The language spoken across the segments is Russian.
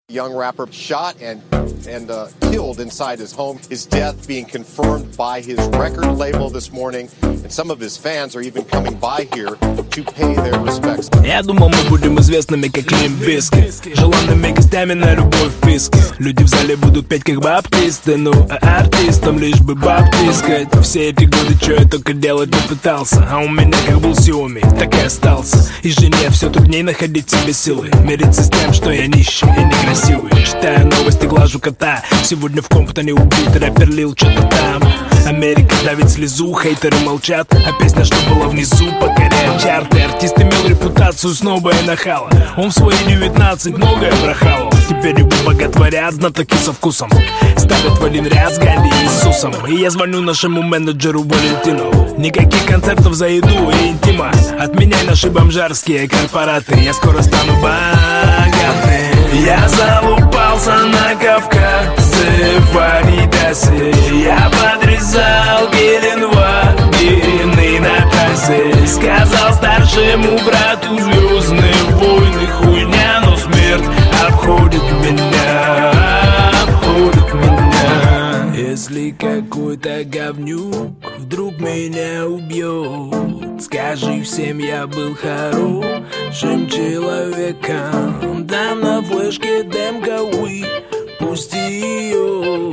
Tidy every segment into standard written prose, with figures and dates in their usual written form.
Young rapper shot and killed inside his home. His death being confirmed by his record label this morning, and some of his fans are even coming by here to pay their respects. Я думал, мы будем известными, как Лимп Бизкит, желанными гостями на любой вписке. Люди в зале будут петь, как баптисты, ну а артистам лишь бы баптискать. Все эти годы, что я только делать не пытался, а у меня как был Xiaomi, так и остался. И жене все трудней находить в себе силы, мириться с тем, что я нищий и некрасивый. Читаю новости, глажу кота. Сегодня в Комптоне убит рэпер Лил, что-то там. Америка давит слезу, хейтеры молчат, а песня, что была внизу, покоряет чарты. Артист имел репутацию снова и нахала. Он в свои 19 многое прохавал. Теперь его боготворят знатоки со вкусом, ставят в один ряд с Ганди и Иисусом. И я звоню нашему менеджеру Валентину: никаких концертов за еду и интима. Отменяй наши бомжарские корпораты, я скоро стану богатым. Я залупался на Кавказе, в Адидасе. Я подрезал Геленваген на трассе. Сказал старшему брату: звездные войны хуйня, но смерть обходит меня, обходит меня. Если какой-то говнюк вдруг меня убьет, скажи всем, я был хорошим человеком. Дам на флешке демка, пусти ее,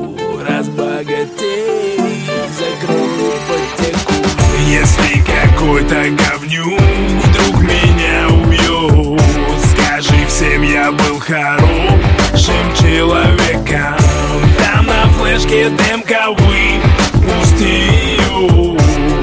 разбогатей, закрой ипотеку. Если какой-то говнюк вдруг меня убьет, скажи всем, я был хорошим человеком. Там на флешке демка, пусти ее,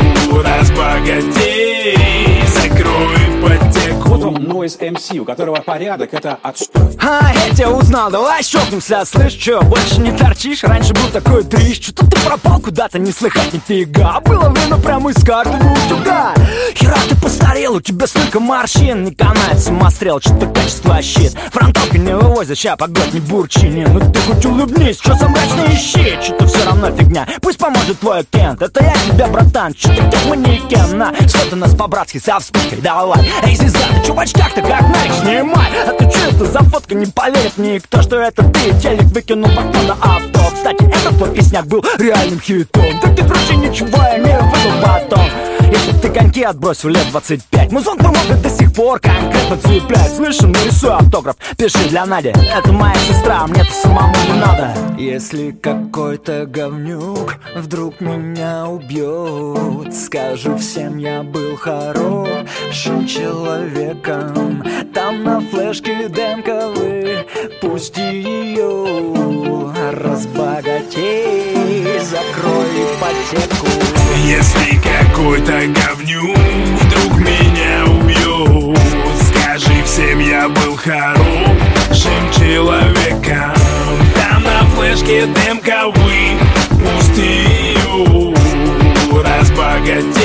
разбогатей, закрой ипотеку. Вот он, Noise MC, у которого порядок — это отстой. Я тебя узнал, давай щелкнемся. Слышь, чё, больше не торчишь? Раньше был такой дрищ, что-то ты пропал куда-то, не слыхать нифига. Было время прямо из карты в утюга. Хера ты постарел, у тебя столько морщин. Не канает самострел, что-то качество щит. Фронтовка не вывозят, ща погодь, не бурчини. Ну ты хоть улыбнись, что сам мрачно ищи. Что-то все равно фигня, пусть поможет твой Кент. Это я тебя, братан, что-то как манекен. На, что ты нас по-братски со вспышкой, давай. Эй, звезда, ты чё в очках-то как Найк, снимай. А ты чё это за фотка, не поверит никто, что это ты. Телек выкинул в окно на авто. Кстати, этот твой песняк был реальным хитом. Так ты круче ничего, я не выпил потом. Если ты коньки отбросил лет 25, музон помогает до сих пор конкретно цеплять. Слышишь, нарисуй автограф, пиши для Нади. Это моя сестра, мне-то самому не надо. Если какой-то говнюк вдруг меня убьет, скажу всем, я был хорошим человеком. Там на флешке демка, пусти ее, разбогатей, закрой ипотеку. Если какой-то говнюк вдруг меня убьет, скажи всем, я был хорошим человеком. Там на флешке демка, пусти ее, разбогатей.